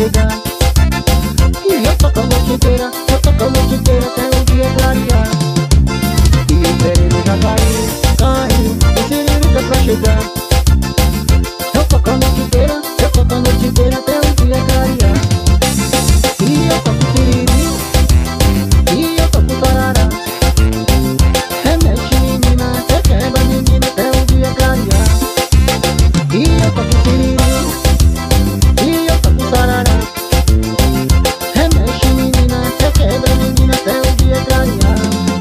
chegar. E eu toco a noite inteira, eu toco a noite inteira até o dia clarear. E o sereno já caiu, o siririca pra chegar. Eu toco a noite inteira, eu toco a noite inteira até o dia clarear. E eu toco siriri, e eu toco tarará. Remexe menina, requebra menina até o dia clarear. E eu toco siriri, e eu toco tarará. Remexe menina, requebra menina até o dia clarear.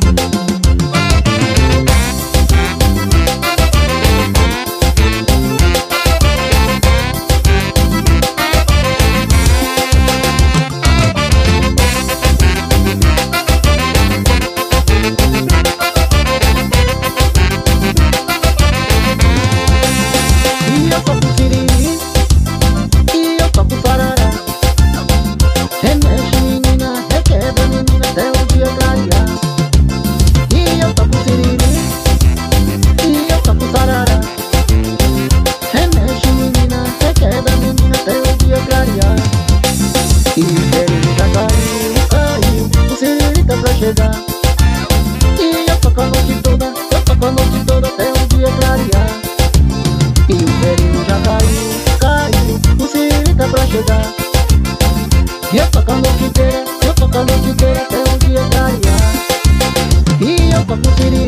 E eu toco siriri, e eu toco sarará. Remexe menina, requebra menina até o dia clarear. E eu toco siriri, e eu toco sarará. Remexe menina, requebra menina até o dia clarear. E o sereno já caiu, o siririca pra chegar. E eu toco a noite toda, eu toco a noite toda até o dia clarear. E o sereno já caiu, o siririca pra chegar. E eu toco a noite inteira, eu toco a noite inteira até o dia clarear. E eu toco siririca.